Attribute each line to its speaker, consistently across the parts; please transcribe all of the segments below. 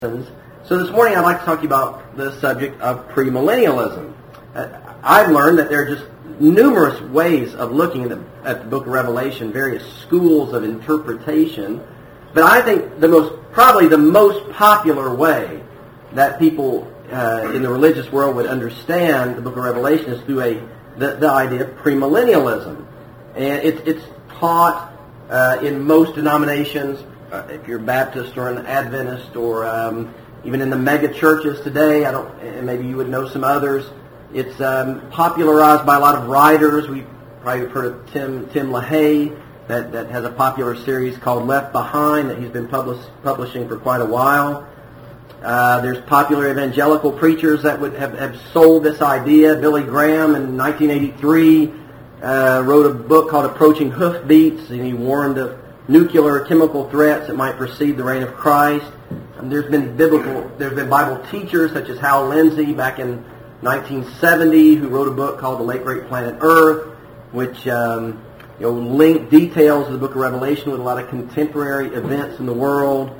Speaker 1: So this morning I'd like to talk to you about the subject of premillennialism. I've learned that there are just numerous ways of looking at the book of Revelation, various schools of interpretation, but I think probably the most popular way that people in the religious world would understand the book of Revelation is through the idea of premillennialism. And it's taught in most denominations. If you're Baptist or an Adventist or even in the mega churches today, maybe you would know some others. It's popularized by a lot of writers. We probably have heard of Tim LaHaye that has a popular series called Left Behind that he's been publishing for quite a while. There's popular evangelical preachers that would have sold this idea. Billy Graham in 1983 wrote a book called Approaching Hoofbeats, and he warned of nuclear chemical threats that might precede the reign of Christ. And there's been Bible teachers such as Hal Lindsey back in 1970 who wrote a book called The Late Great Planet Earth, which linked details of the book of Revelation with a lot of contemporary events in the world.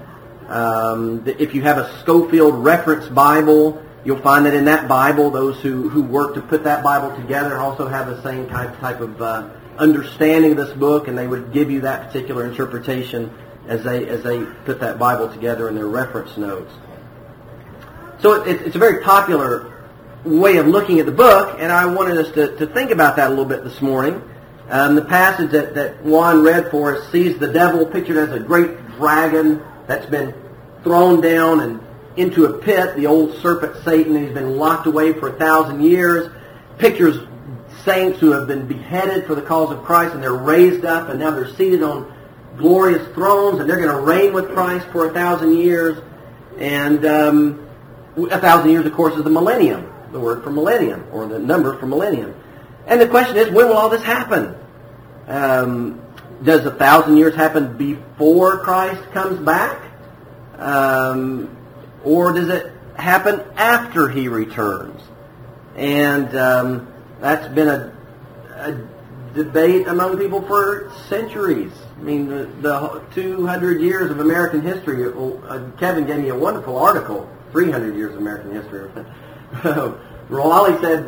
Speaker 1: If you have a Scofield Reference Bible, you'll find that in that Bible, those who work to put that Bible together also have the same type of understanding of this book, and they would give you that particular interpretation as they put that Bible together in their reference notes. So it's a very popular way of looking at the book, and I wanted us to think about that a little bit this morning. The passage that Juan read for us sees the devil pictured as a great dragon that's been thrown down and into a pit, the old serpent Satan. He's been locked away for 1,000 years. Pictures saints who have been beheaded for the cause of Christ, and they're raised up, and now they're seated on glorious thrones, and they're going to reign with Christ for 1,000 years. And 1,000 years, of course, is the millennium, the word for millennium, or the number for millennium. And the question is, when will all this happen? Does 1,000 years happen before Christ comes back? Or does it happen after He returns? And that's been a debate among people for centuries. I mean, the 200 years of American history. Kevin gave me a wonderful article, 300 years of American history. Raleigh said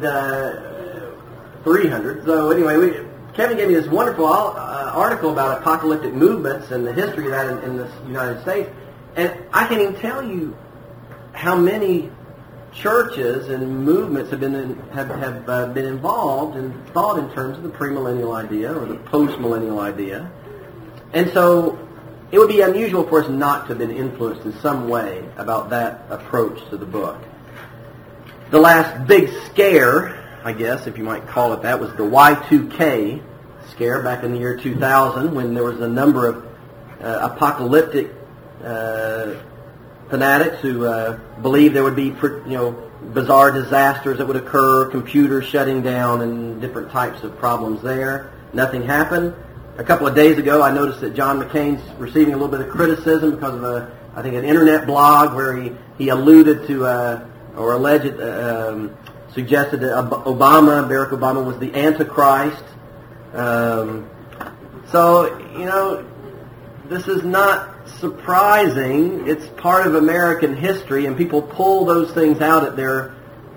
Speaker 1: 300. So anyway, Kevin gave me this wonderful article about apocalyptic movements and the history of that in the United States. And I can't even tell you how many churches and movements have been involved and thought in terms of the premillennial idea or the postmillennial idea. And so it would be unusual for us not to have been influenced in some way about that approach to the book. The last big scare, I guess, if you might call it that, was the Y2K scare back in the year 2000 when there was a number of apocalyptic fanatics who believed there would be bizarre disasters that would occur, computers shutting down, and different types of problems there. Nothing happened. A couple of days ago, I noticed that John McCain's receiving a little bit of criticism because of an internet blog where he alluded to or alleged suggested that Barack Obama was the Antichrist. So this is not surprising. It's part of American history, and people pull those things out at their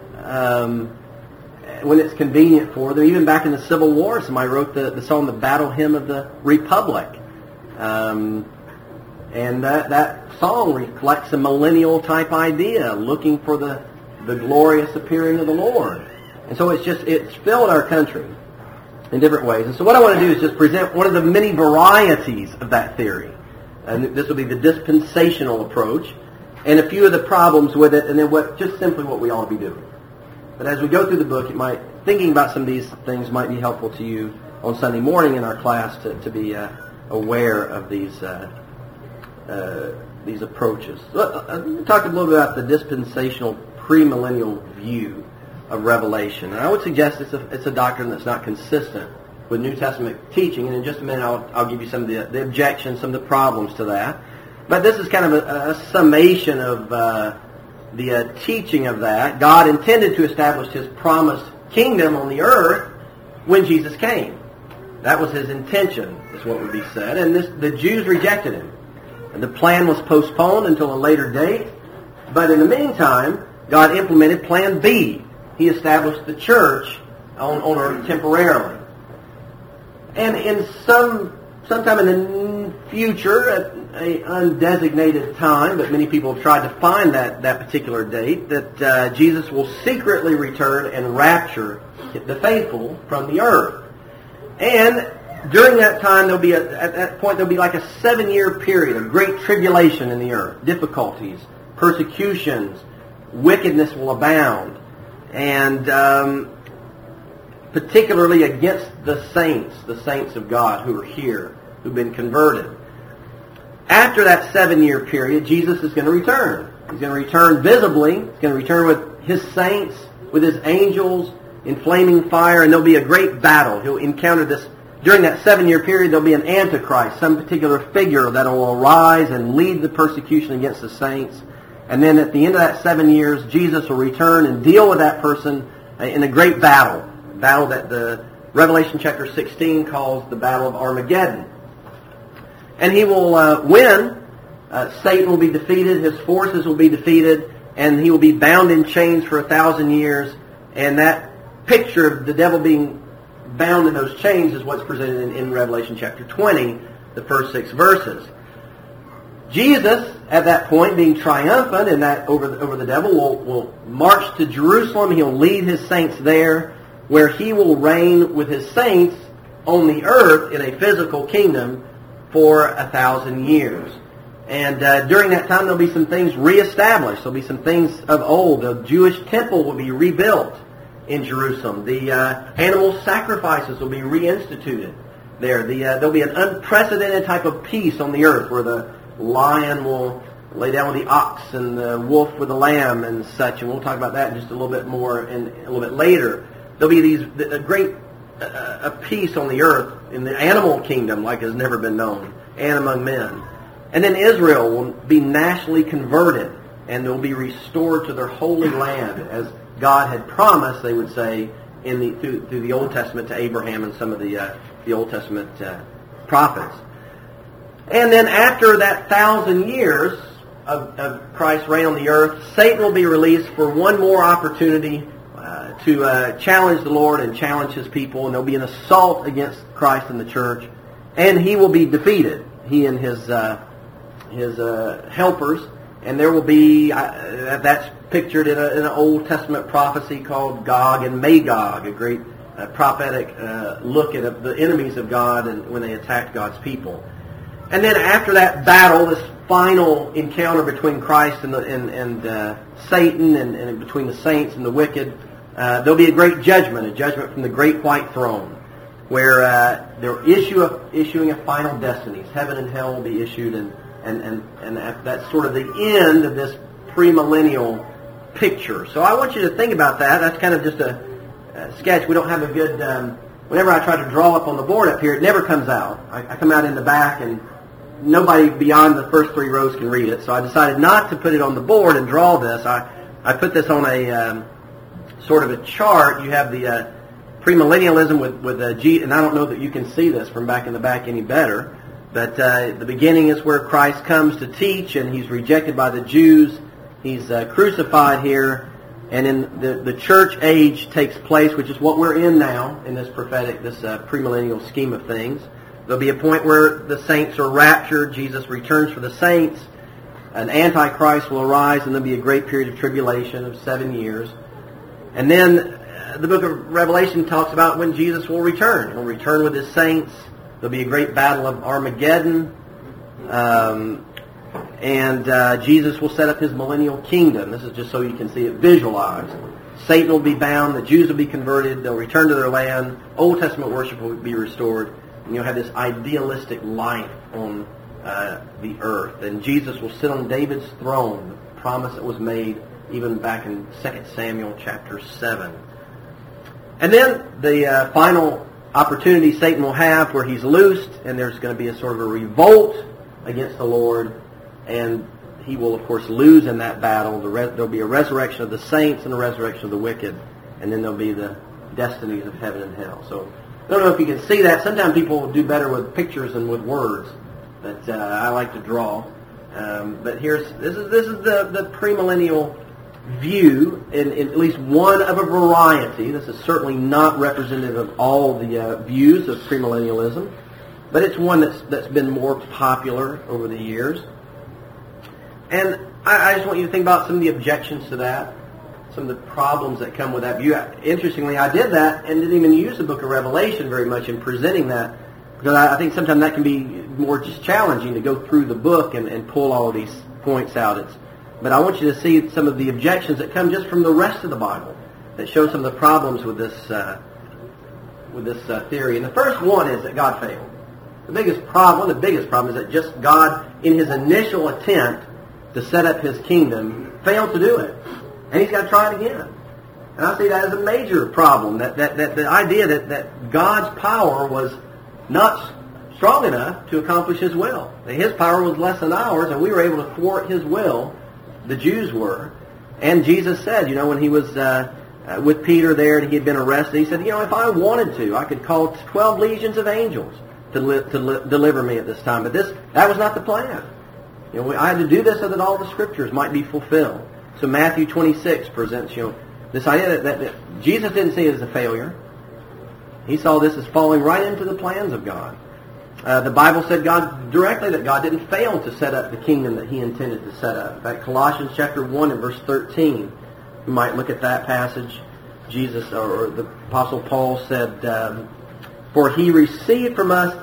Speaker 1: when it's convenient for them. Even back in the Civil War, somebody wrote the song "The Battle Hymn of the Republic," and that song reflects a millennial type idea, looking for the glorious appearing of the Lord. And so it's filled our country in different ways. And so what I want to do is just present one of the many varieties of that theory. And this will be the dispensational approach, and a few of the problems with it, and then just simply what we ought to be doing. But as we go through the book, thinking about some of these things might be helpful to you on Sunday morning in our class to be aware of these approaches. Let me talk a little bit about the dispensational premillennial view of Revelation. And I would suggest it's a doctrine that's not consistent with New Testament teaching, and in just a minute I'll give you some of the objections, some of the problems to that. But this is kind of a summation of the teaching of that. God intended to establish His promised kingdom on the earth when Jesus came. That was His intention, is what would be said. And the Jews rejected Him. And the plan was postponed until a later date. But in the meantime, God implemented Plan B. He established the church on earth temporarily. And in sometime in the future, at an undesignated time, but many people have tried to find that particular date, that Jesus will secretly return and rapture the faithful from the earth. And during that time, at that point, there'll be like a 7-year period of great tribulation in the earth, difficulties, persecutions, wickedness will abound, and particularly against the saints of God who are here, who've been converted. After that 7-year period, Jesus is going to return. He's going to return visibly. He's going to return with His saints, with His angels, in flaming fire, and there'll be a great battle. He'll encounter this. During that 7-year period, there'll be an Antichrist, some particular figure that will arise and lead the persecution against the saints. And then at the end of that 7 years, Jesus will return and deal with that person in a great battle. A battle that the Revelation chapter 16 calls the Battle of Armageddon. And He will win. Satan will be defeated. His forces will be defeated. And he will be bound in chains for 1,000 years. And that picture of the devil being bound in those chains is what's presented in Revelation chapter 20, the first 6 verses. Jesus, at that point, being triumphant in that over the devil, will march to Jerusalem. He'll lead His saints there, where He will reign with His saints on the earth in a physical kingdom for 1,000 years. And during that time, there'll be some things reestablished. There'll be some things of old. The Jewish temple will be rebuilt in Jerusalem. The animal sacrifices will be reinstituted there. There'll be an unprecedented type of peace on the earth, where the lion will lay down with the ox and the wolf with the lamb and such. And we'll talk about that in just a little bit more a little bit later. There'll be a great peace on the earth in the animal kingdom like has never been known, and among men. And then Israel will be nationally converted, and they'll be restored to their holy land, as God had promised, they would say, through the Old Testament to Abraham and some of the Old Testament prophets. And then after that 1,000 years of Christ's reign on the earth, Satan will be released for one more opportunity to challenge the Lord and challenge His people, and there'll be an assault against Christ and the church, and he will be defeated, he and his helpers, and there will be, that's pictured in an Old Testament prophecy called Gog and Magog, a great prophetic look at the enemies of God and when they attacked God's people. And then after that battle, this final encounter between Christ and Satan, and between the saints and the wicked, there'll be a great judgment, a judgment from the great white throne, where they're issuing a final destiny. Heaven and hell will be issued, and that's sort of the end of this premillennial picture. So I want you to think about that. That's kind of just a sketch. We don't have a good... whenever I try to draw up on the board up here, it never comes out. I come out in the back, and nobody beyond the first 3 rows can read it. So I decided not to put it on the board and draw this. I put this on a sort of a chart. You have the premillennialism with a G, and I don't know that you can see this from back in the back any better. But the beginning is where Christ comes to teach, and He's rejected by the Jews. He's crucified here, and then the church age takes place, which is what we're in now in this prophetic, this premillennial scheme of things. There'll be a point where the saints are raptured. Jesus returns for the saints. An Antichrist will arise, and there'll be a great period of tribulation of 7 years. And then the book of Revelation talks about when Jesus will return. He'll return with His saints. There'll be a great battle of Armageddon. And Jesus will set up His millennial kingdom. This is just so you can see it visualized. Satan will be bound. The Jews will be converted. They'll return to their land. Old Testament worship will be restored. And you'll have this idealistic life on the earth. And Jesus will sit on David's throne, the promise that was made even back in 2 Samuel chapter 7. And then the final opportunity Satan will have, where he's loosed, and there's going to be a sort of a revolt against the Lord, and he will, of course, lose in that battle. There'll be a resurrection of the saints and a resurrection of the wicked, and then there'll be the destinies of heaven and hell. So I don't know if you can see that. Sometimes people do better with pictures than with words, but I like to draw. But this is the premillennial view in at least one of a variety. This is certainly not representative of all the views of premillennialism, but it's one that's been more popular over the years. And I just want you to think about some of the objections to that, some of the problems that come with that view. Interestingly, I did that and didn't even use the book of Revelation very much in presenting that, because I think sometimes that can be more just challenging to go through the book and pull all these points out. But I want you to see some of the objections that come just from the rest of the Bible that show some of the problems with this theory. And the first one is that God failed. The biggest problem is that just God, in His initial attempt to set up His kingdom, failed to do it. And He's got to try it again. And I see that as a major problem, that the idea that God's power was not strong enough to accomplish His will. That His power was less than ours, and we were able to thwart His will. The Jews were. And Jesus said, when He was with Peter there and he had been arrested, He said, if I wanted to, I could call 12 legions of angels to deliver me at this time. But that was not the plan. I had to do this so that all the Scriptures might be fulfilled. So Matthew 26 presents, this idea that Jesus didn't see it as a failure. He saw this as falling right into the plans of God. The Bible said directly that God didn't fail to set up the kingdom that He intended to set up. In fact, Colossians chapter 1 and verse 13, you might look at that passage. Jesus, or the Apostle Paul said, "For He received from us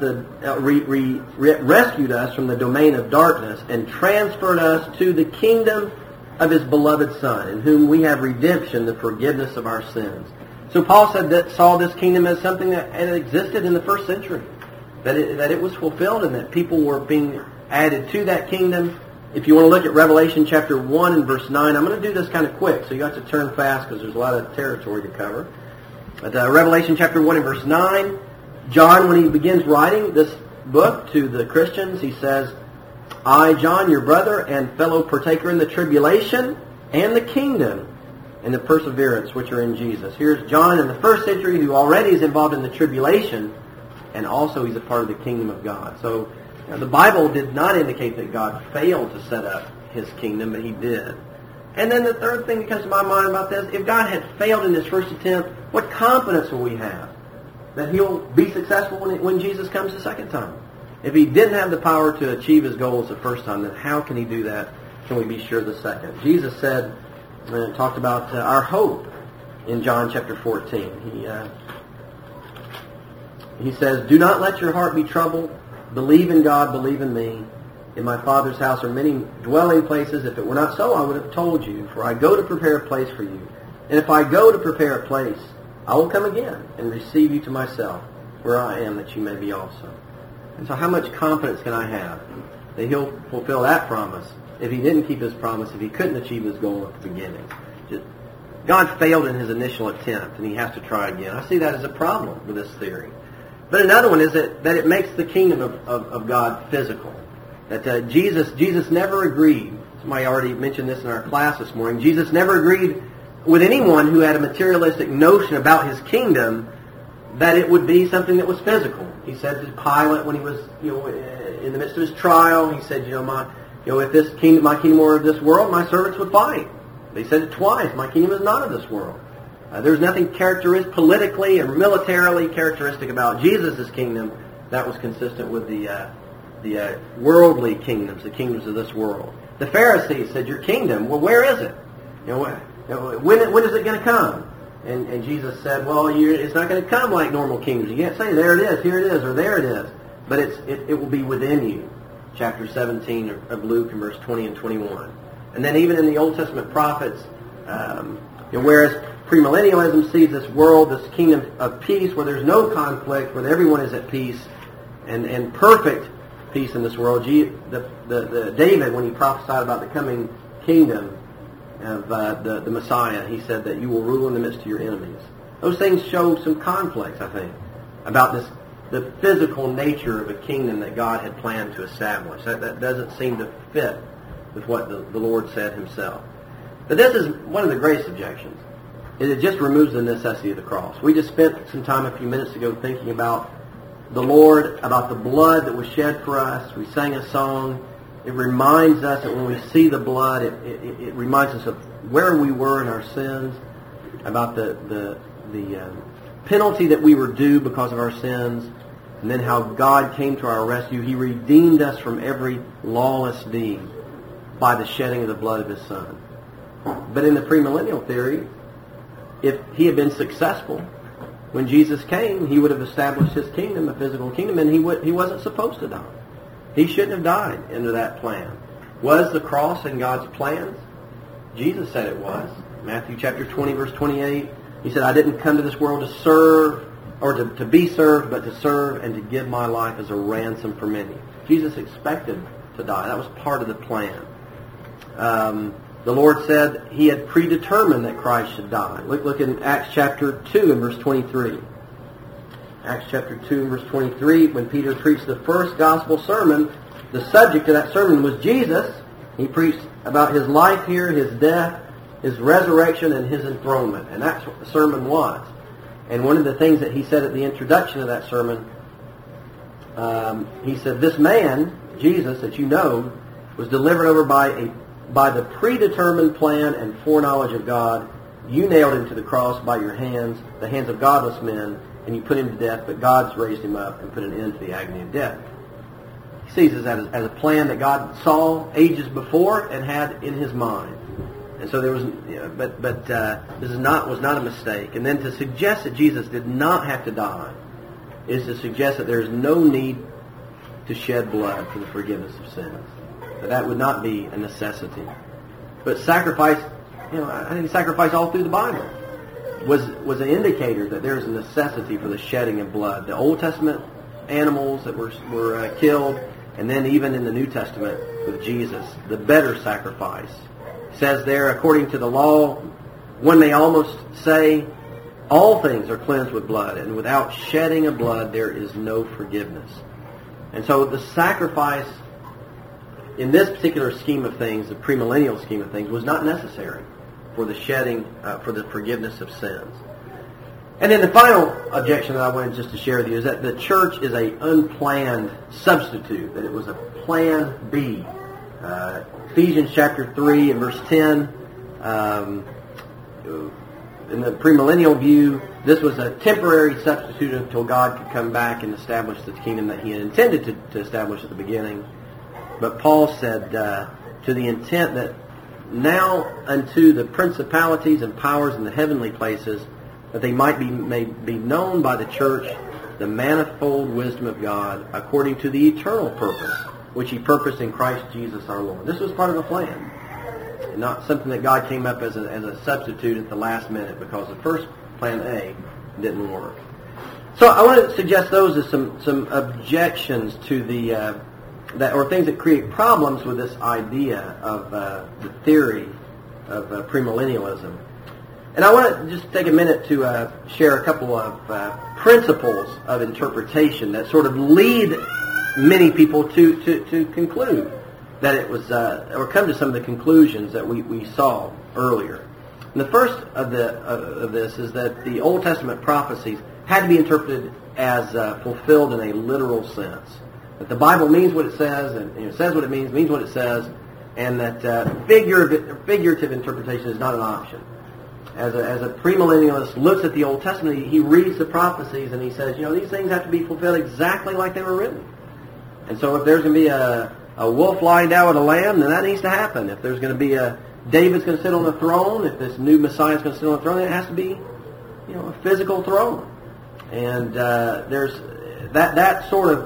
Speaker 1: rescued us from the domain of darkness and transferred us to the kingdom of His beloved Son, in whom we have redemption, the forgiveness of our sins." So Paul saw this kingdom as something that had existed in the first century. That it was fulfilled and that people were being added to that kingdom. If you want to look at Revelation chapter 1 and verse 9, I'm going to do this kind of quick, so you have to turn fast because there's a lot of territory to cover. But Revelation chapter 1 and verse 9, John, when he begins writing this book to the Christians, he says, "I, John, your brother and fellow partaker in the tribulation and the kingdom and the perseverance which are in Jesus." Here's John in the first century who already is involved in the tribulation, and also he's a part of the kingdom of God. So the Bible did not indicate that God failed to set up His kingdom, but He did. And then the third thing that comes to my mind about this, if God had failed in His first attempt, what confidence will we have that He'll be successful when Jesus comes the second time? If He didn't have the power to achieve His goals the first time, then how can He do that? Can we be sure the second? Jesus said, talked about our hope in John chapter 14. He says, "Do not let your heart be troubled. Believe in God, believe in me. In my Father's house are many dwelling places. If it were not so, I would have told you. For I go to prepare a place for you. And if I go to prepare a place, I will come again and receive you to myself, where I am, that you may be also." And so how much confidence can I have that He'll fulfill that promise if He didn't keep His promise, if He couldn't achieve His goal at the beginning? God failed in His initial attempt, and He has to try again. I see that as a problem with this theory. But another one is that it makes the kingdom of God physical. That Jesus never agreed. Somebody already mentioned this in our class this morning. Jesus never agreed with anyone who had a materialistic notion about His kingdom that it would be something that was physical. He said to Pilate when he was in the midst of his trial, he said, if this kingdom, my kingdom were of this world, my servants would fight. He said it twice. My kingdom is not of this world. There's nothing politically or militarily characteristic about Jesus' kingdom that was consistent with the worldly kingdoms, the kingdoms of this world. The Pharisees said, "Your kingdom, well, where is it? When is it going to come?" And Jesus said, "Well, it's not going to come like normal kingdoms. You can't say, there it is, here it is, or there it is. But it will be within you." Chapter 17 of Luke and verse 20 and 21. And then even in the Old Testament prophets, whereas premillennialism sees this world, this kingdom of peace, where there's no conflict, where everyone is at peace, and perfect peace in this world. The David, when he prophesied about the coming kingdom of the Messiah, he said that you will rule in the midst of your enemies. Those things show some conflicts, I think, about the physical nature of a kingdom that God had planned to establish. That doesn't seem to fit with what the Lord said Himself. But this is one of the greatest objections. It just removes the necessity of the cross. We just spent some time a few minutes ago thinking about the Lord, about the blood that was shed for us. We sang a song It reminds us that when we see the blood, it reminds us of where we were in our sins, about the penalty that we were due because of our sins, and then how God came to our rescue. He redeemed us from every lawless deed by the shedding of the blood of His Son. But in the premillennial theory, if He had been successful, when Jesus came, He would have established His kingdom, a physical kingdom, and He wasn't supposed to die. He shouldn't have died into that plan. Was the cross in God's plans? Jesus said it was. Matthew chapter 20, verse 28, He said, I didn't come to this world to serve, or to be served, but to serve and to give my life as a ransom for many. Jesus expected to die. That was part of the plan. The Lord said He had predetermined that Christ should die. Look in Acts chapter 2 and verse 23. Acts chapter 2 and verse 23, when Peter preached the first gospel sermon, the subject of that sermon was Jesus. He preached about His life here, His death, His resurrection, and His enthronement. And that's what the sermon was. And one of the things that he said at the introduction of that sermon, he said, this man, Jesus, that you know, was delivered over by the predetermined plan and foreknowledge of God. You nailed Him to the cross by your hands, the hands of godless men, and you put Him to death, but God's raised Him up and put an end to the agony of death. He sees this as a plan that God saw ages before and had in His mind. And so there was, but this was not a mistake. And then to suggest that Jesus did not have to die is to suggest that there is no need to shed blood for the forgiveness of sins. That would not be a necessity. But sacrifice, I think sacrifice all through the Bible was an indicator that there is a necessity for the shedding of blood. The Old Testament animals that were killed, and then even in the New Testament with Jesus, the better sacrifice. It says there, according to the law, one may almost say, all things are cleansed with blood, and without shedding of blood there is no forgiveness. And so the sacrifice in this particular scheme of things, the premillennial scheme of things, was not necessary for the shedding, for the forgiveness of sins. And then the final objection that I wanted just to share with you is that the church is an unplanned substitute, that it was a plan B. Ephesians chapter 3 and verse 10, in the premillennial view, this was a temporary substitute until God could come back and establish the kingdom that He had intended to establish at the beginning. But Paul said, to the intent that now unto the principalities and powers in the heavenly places, that they might be made be known by the church the manifold wisdom of God, according to the eternal purpose, which He purposed in Christ Jesus our Lord. This was part of the plan, and not something that God came up as a substitute at the last minute, because the first plan A didn't work. So I want to suggest those as some objections to the or things that create problems with this idea of the theory of premillennialism. And I want to just take a minute to share a couple of principles of interpretation that sort of lead many people to conclude that it was, or come to some of the conclusions that we saw earlier. And the first of this is that the Old Testament prophecies had to be interpreted as fulfilled in a literal sense. That the Bible means what it says, and it says what it means what it says, and that figurative interpretation is not an option. As a premillennialist looks at the Old Testament, he reads the prophecies and he says, these things have to be fulfilled exactly like they were written. And so if there's going to be a wolf lying down with a lamb, then that needs to happen. If there's going to be David's going to sit on the throne, if this new Messiah is going to sit on the throne, then it has to be, a physical throne. And there's that sort of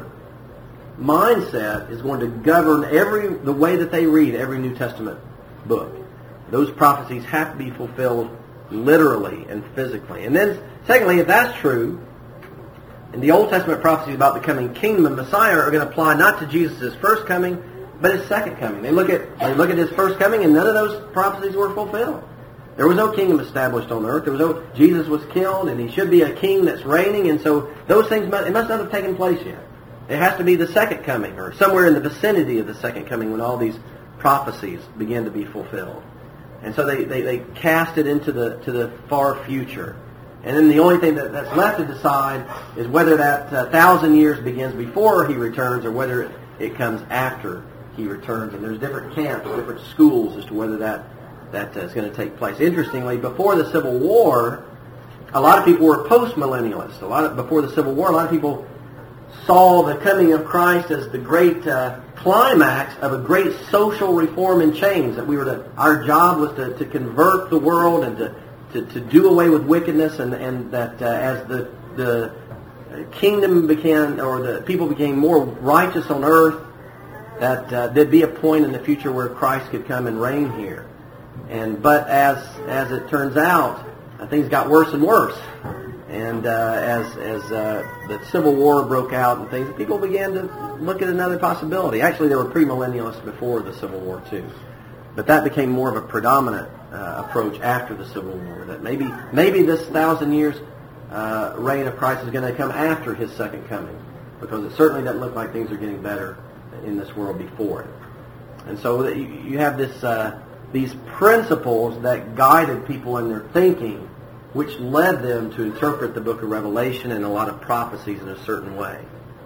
Speaker 1: mindset is going to govern the way that they read every New Testament book. Those prophecies have to be fulfilled literally and physically. And then, secondly, if that's true, and the Old Testament prophecies about the coming kingdom of Messiah are going to apply not to Jesus' first coming, but His second coming. They look at His first coming, and none of those prophecies were fulfilled. There was no kingdom established on earth. Jesus was killed, and He should be a king that's reigning, and so those things must not have taken place yet. It has to be the second coming, or somewhere in the vicinity of the second coming, when all these prophecies begin to be fulfilled. And so they cast it into the far future. And then the only thing that's left to decide is whether that 1,000 years begins before He returns or whether it comes after He returns, and there's different camps, different schools as to whether that is going to take place. Interestingly, before the Civil War, a lot of people were post-millennialists. Before the Civil War, a lot of people saw the coming of Christ as the great climax of a great social reform and change. That our job was to convert the world and to do away with wickedness, and that as the kingdom began, or the people became more righteous on earth, that there'd be a point in the future where Christ could come and reign here. But as it turns out, things got worse and worse. And as the Civil War broke out and things, people began to look at another possibility. Actually, there were premillennialists before the Civil War too, but that became more of a predominant approach after the Civil War. That maybe this 1,000 years reign of Christ is going to come after His second coming, because it certainly doesn't look like things are getting better in this world before it. And so you have these principles that guided people in their thinking, which led them to interpret the book of Revelation and a lot of prophecies in a certain way.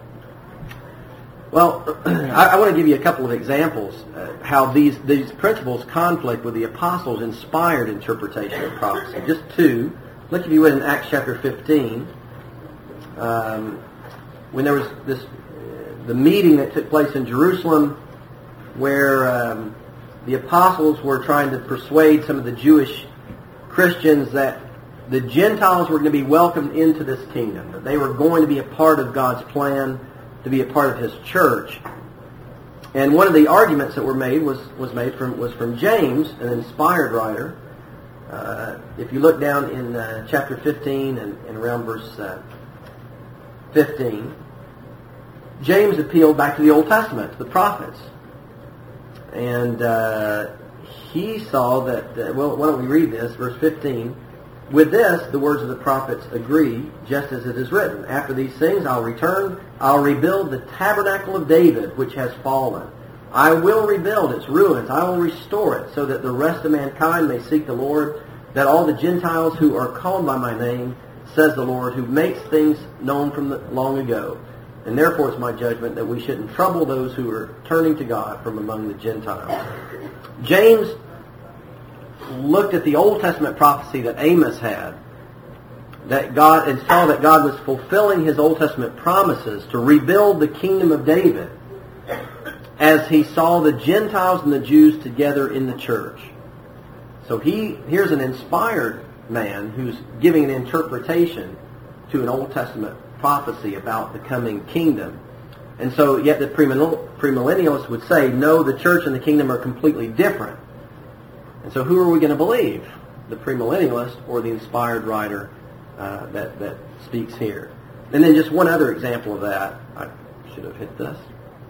Speaker 1: Well, I want to give you a couple of examples how these principles conflict with the apostles' inspired interpretation of prophecy. Just two. Look, if you would, in Acts chapter 15, when there was the meeting that took place in Jerusalem, where the apostles were trying to persuade some of the Jewish Christians that the Gentiles were going to be welcomed into this kingdom, that they were going to be a part of God's plan, to be a part of His church. And one of the arguments that were made was from James, an inspired writer. If you look down in chapter 15 and around verse 15, James appealed back to the Old Testament, to the prophets. And he saw that, well, why don't we read this, verse 15. With this, the words of the prophets agree, just as it is written. After these things I'll return, I'll rebuild the tabernacle of David, which has fallen. I will rebuild its ruins, I will restore it, so that the rest of mankind may seek the Lord, that all the Gentiles who are called by my name, says the Lord, who makes things known from long ago. And therefore it's my judgment that we shouldn't trouble those who are turning to God from among the Gentiles. James looked at the Old Testament prophecy that Amos had, and saw that God was fulfilling His Old Testament promises to rebuild the kingdom of David, as he saw the Gentiles and the Jews together in the church. So here's an inspired man who's giving an interpretation to an Old Testament prophecy about the coming kingdom. And so yet the premillennialists would say, no, the church and the kingdom are completely different. And so who are we going to believe? The premillennialist or the inspired writer that speaks here? And then just one other example of that. I should have hit this.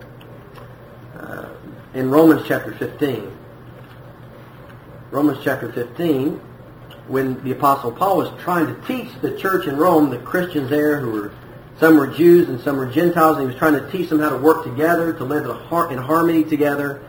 Speaker 1: In Romans chapter 15. Romans chapter 15, when the Apostle Paul was trying to teach the church in Rome, the Christians there, some were Jews and some were Gentiles, and he was trying to teach them how to work together, to live in harmony together.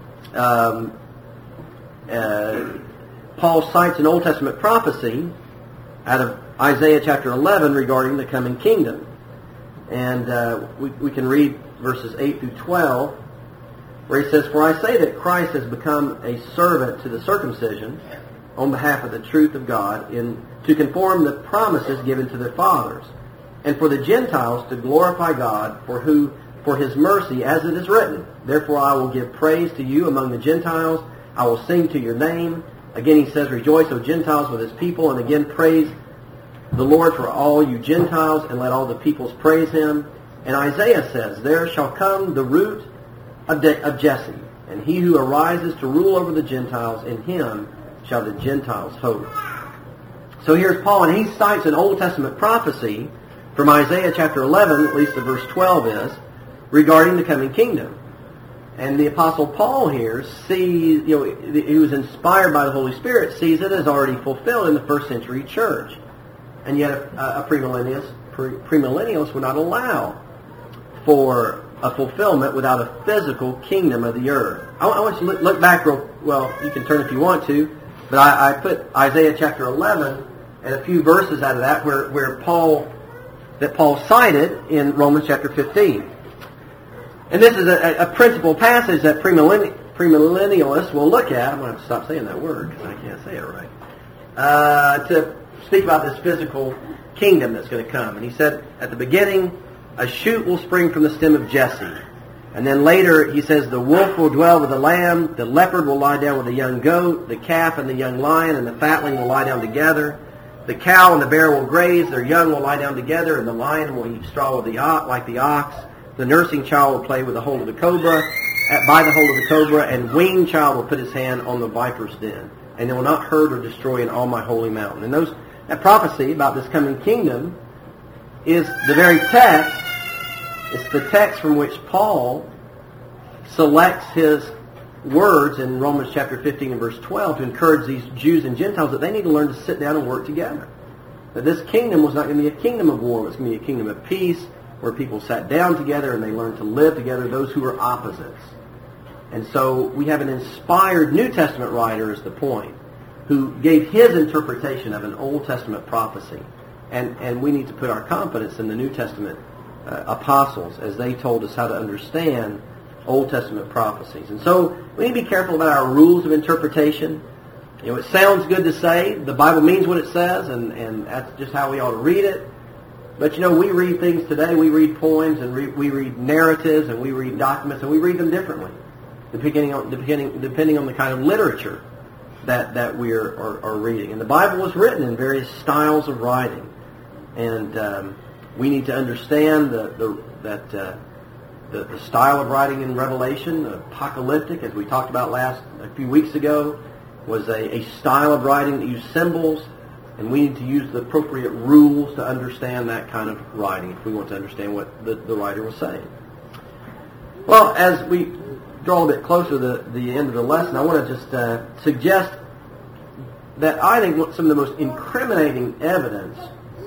Speaker 1: Paul cites an Old Testament prophecy out of Isaiah chapter 11 regarding the coming kingdom. And we can read verses 8 through 12, where he says, "For I say that Christ has become a servant to the circumcision on behalf of the truth of God, to conform the promises given to their fathers, and for the Gentiles to glorify God for His mercy, as it is written, Therefore I will give praise to you among the Gentiles, I will sing to your name." Again he says, "Rejoice, O Gentiles, with His people," and again, "Praise the Lord for all you Gentiles, and let all the peoples praise Him." And Isaiah says, "There shall come the root of Jesse, and he who arises to rule over the Gentiles, in him shall the Gentiles hope." So here's Paul, and he cites an Old Testament prophecy from Isaiah chapter 11, at least the verse 12 is, regarding the coming kingdom. And the Apostle Paul here sees, he was inspired by the Holy Spirit, sees it as already fulfilled in the first century church. And yet a premillennialist would not allow for a fulfillment without a physical kingdom of the earth. I want you to look back well, you can turn if you want to, but I put Isaiah chapter 11 and a few verses out of that where Paul cited in Romans chapter 15. And this is a principal passage that premillennialists will look at. I'm going to have to stop saying that word because I can't say it right. To speak about this physical kingdom that's going to come. And he said at the beginning, a shoot will spring from the stem of Jesse. And then later he says, the wolf will dwell with the lamb, the leopard will lie down with the young goat, the calf and the young lion and the fatling will lie down together. The cow and the bear will graze, their young will lie down together, and the lion will eat straw with like the ox. The nursing child will play with the hold of the cobra, by the hold of the cobra, and weaned child will put his hand on the viper's den. And they will not hurt or destroy in all my holy mountain. And that prophecy about this coming kingdom is the very text. It's the text from which Paul selects his words in Romans chapter 15 and verse 12 to encourage these Jews and Gentiles that they need to learn to sit down and work together. That this kingdom was not going to be a kingdom of war. It was going to be a kingdom of peace where people sat down together and they learned to live together, those who were opposites. And so we have an inspired New Testament writer, is the point, who gave his interpretation of an Old Testament prophecy. And we need to put our confidence in the New Testament apostles as they told us how to understand Old Testament prophecies. And so we need to be careful about our rules of interpretation. You know, it sounds good to say the Bible means what it says, and that's just how we ought to read it. But you know, we read things today. We read poems and we read narratives and we read documents, and we read them differently, depending on the kind of literature that we are reading. And the Bible was written in various styles of writing, and we need to understand that the style of writing in Revelation, apocalyptic, as we talked about a few weeks ago, was a style of writing that used symbols. And we need to use the appropriate rules to understand that kind of writing if we want to understand what the writer was saying. Well, as we draw a bit closer to the end of the lesson, I want to just suggest that I think some of the most incriminating evidence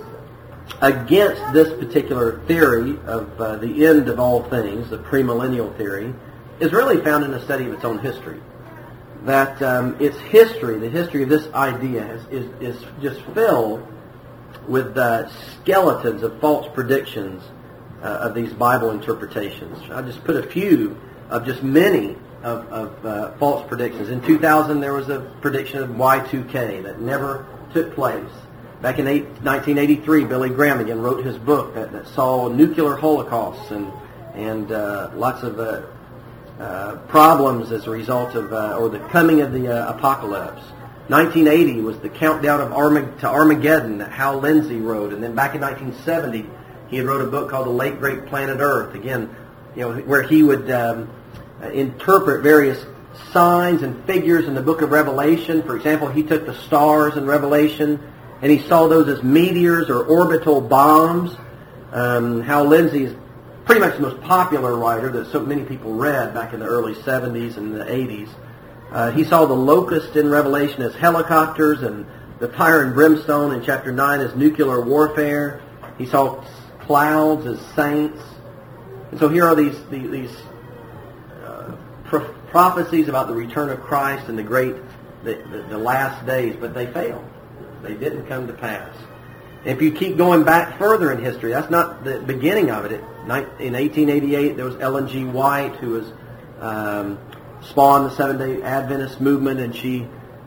Speaker 1: against this particular theory of the end of all things, the premillennial theory, is really found in a study of its own history. That its history, the history of this idea, is just filled with skeletons of false predictions of these Bible interpretations. I'll just put a few of just many of false predictions. In 2000, there was a prediction of Y2K that never took place. Back in 1983, Billy Graham again wrote his book that saw nuclear holocausts and lots of problems as a result of, or the coming of the apocalypse. 1980 was the countdown to Armageddon that Hal Lindsey wrote, and then back in 1970 he had wrote a book called The Late Great Planet Earth. Again, you know, where he would interpret various signs and figures in the book of Revelation. For example, he took the stars in Revelation and he saw those as meteors or orbital bombs. Hal Lindsey is pretty much the most popular writer that so many people read back in the early 70s and the 80s. He saw the locust in Revelation as helicopters and the fire and brimstone in chapter 9 as nuclear warfare. He saw clouds as saints. And so here are these prophecies about the return of Christ and the last days, but they failed. They didn't come to pass. If you keep going back further in history, that's not the beginning of it. In 1888, there was Ellen G. White, who was spawned the Seventh-day Adventist movement, and she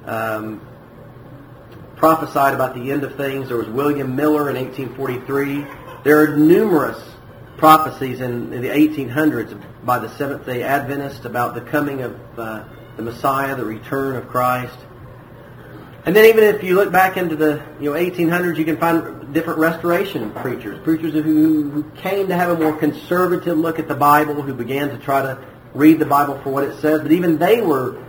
Speaker 1: prophesied about the end of things. There was William Miller in 1843. There are numerous prophecies in the 1800s by the Seventh-day Adventists about the coming of the Messiah, the return of Christ. And then even if you look back into the 1800s, you can find different restoration preachers who came to have a more conservative look at the Bible, who began to try to read the Bible for what it says. But even they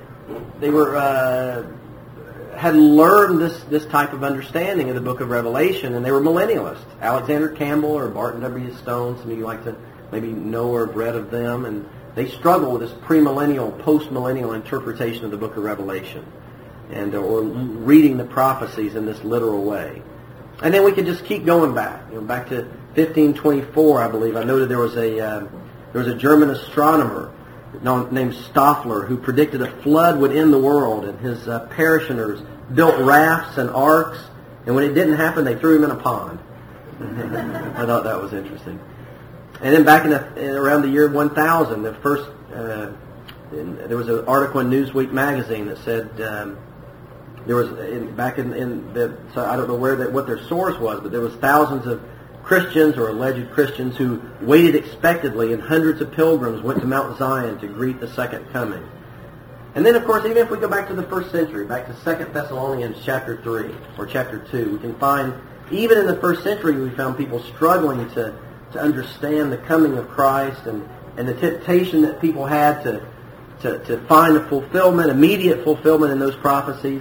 Speaker 1: had learned this type of understanding of the book of Revelation, and they were millennialists. Alexander Campbell or Barton W. Stone, some of you like to maybe know or have read of them, and they struggle with this premillennial, postmillennial interpretation of the book of Revelation, and or reading the prophecies in this literal way. And then we could just keep going back, back to 1524, I believe. I noted there was a German astronomer named Stoffler who predicted a flood would end the world, and his parishioners built rafts and arks, and when it didn't happen, they threw him in a pond. I thought that was interesting. And then back in around the year 1000, the first there was an article in Newsweek magazine that said there was so I don't know what their source was, but there was thousands of Christians or alleged Christians who waited expectantly, and hundreds of pilgrims went to Mount Zion to greet the second coming. And then, of course, even if we go back to the first century, back to 2 Thessalonians chapter 3 or chapter 2, we can find, even in the first century, we found people struggling to understand the coming of Christ and the temptation that people had to find a fulfillment, immediate fulfillment in those prophecies.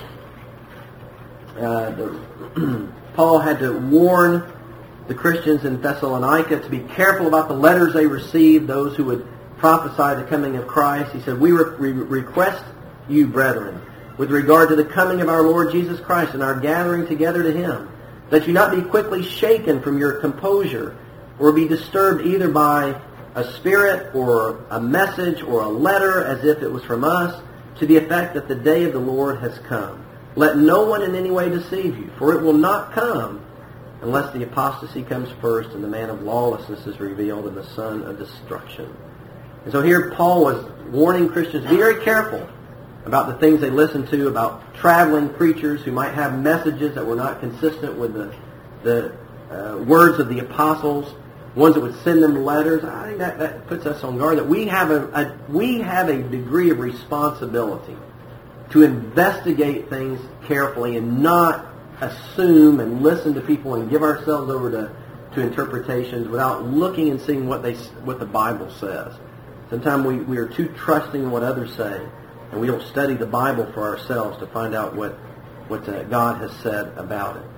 Speaker 1: Paul had to warn the Christians in Thessalonica to be careful about the letters they received, those who would prophesy the coming of Christ. He said, we request you, brethren, with regard to the coming of our Lord Jesus Christ and our gathering together to Him, that you not be quickly shaken from your composure, or be disturbed either by a spirit or a message or a letter as if it was from us, to the effect that the day of the Lord has come. Let no one in any way deceive you, for it will not come unless the apostasy comes first and the man of lawlessness is revealed and the son of destruction. And so here Paul was warning Christians to be very careful about the things they listen to, about traveling preachers who might have messages that were not consistent with the words of the apostles, ones that would send them letters. I think that puts us on guard, that we have a degree of responsibility to investigate things carefully and not assume and listen to people and give ourselves over to interpretations without looking and seeing what the Bible says. Sometimes we are too trusting in what others say, and we don't study the Bible for ourselves to find out what God has said about it.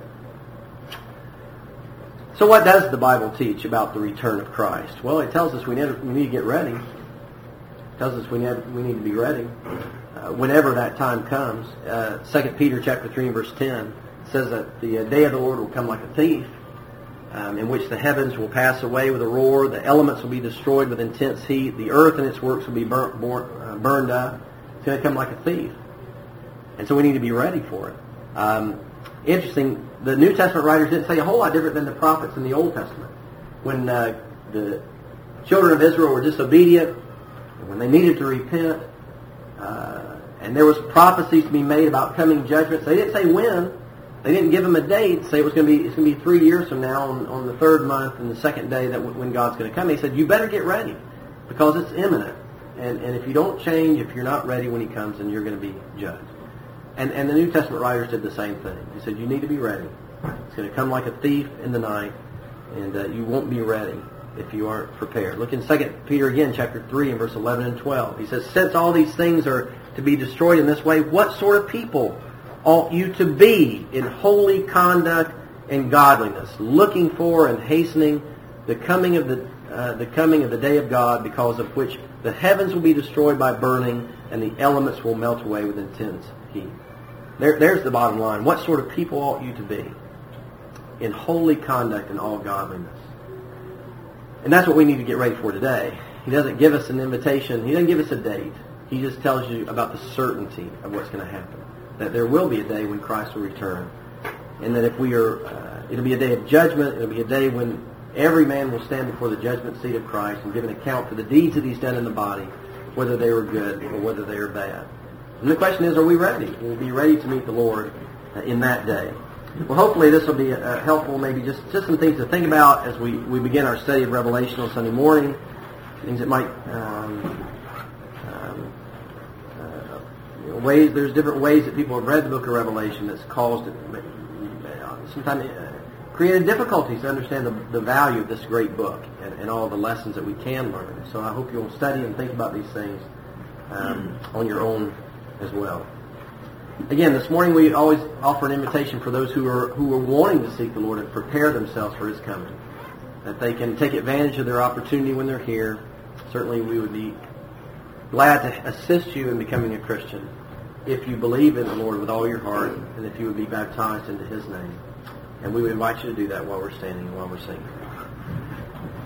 Speaker 1: So what does the Bible teach about the return of Christ? Well, it tells us we need to get ready. It tells us we need to be ready whenever that time comes. 2 Peter chapter 3 and verse 10 says that the day of the Lord will come like a thief, in which the heavens will pass away with a roar, the elements will be destroyed with intense heat, the earth and its works will be burned up. It's going to come like a thief. And so we need to be ready for it. Interesting, the New Testament writers didn't say a whole lot different than the prophets in the Old Testament. When the children of Israel were disobedient, when they needed to repent, and there was prophecies to be made about coming judgments, they didn't say when. They didn't give them a date, say it's going to be 3 years from now on the third month and the second day that when God's going to come. They said, you better get ready because it's imminent. And if you don't change, if you're not ready when He comes, then you're going to be judged. And the New Testament writers did the same thing. He said, you need to be ready. It's going to come like a thief in the night, and you won't be ready if you aren't prepared. Look in 2 Peter again, chapter 3 and verse 11 and 12. He says, since all these things are to be destroyed in this way, what sort of people ought you to be in holy conduct and godliness, looking for and hastening the coming of the day of God, because of which the heavens will be destroyed by burning and the elements will melt away with intense heat. There's the bottom line. What sort of people ought you to be in holy conduct and all godliness? And that's what we need to get ready for today. He doesn't give us an invitation. He doesn't give us a date. He just tells you about the certainty of what's going to happen. That there will be a day when Christ will return. And that if we are, it'll be a day of judgment. It'll be a day when every man will stand before the judgment seat of Christ and give an account for the deeds that he's done in the body, whether they were good or whether they were bad. And the question is, are we ready? Will we be ready to meet the Lord in that day? Well, hopefully this will be helpful, maybe just some things to think about as we begin our study of Revelation on Sunday morning. Things that might, there's different ways that people have read the book of Revelation that's caused it, sometimes created difficulties to understand the value of this great book and all the lessons that we can learn. So I hope you'll study and think about these things on your own as well. Again, this morning we always offer an invitation for those who are wanting to seek the Lord and prepare themselves for His coming, that they can take advantage of their opportunity when they're here. Certainly we would be glad to assist you in becoming a Christian if you believe in the Lord with all your heart and if you would be baptized into His name. And we would invite you to do that while we're standing and while we're singing.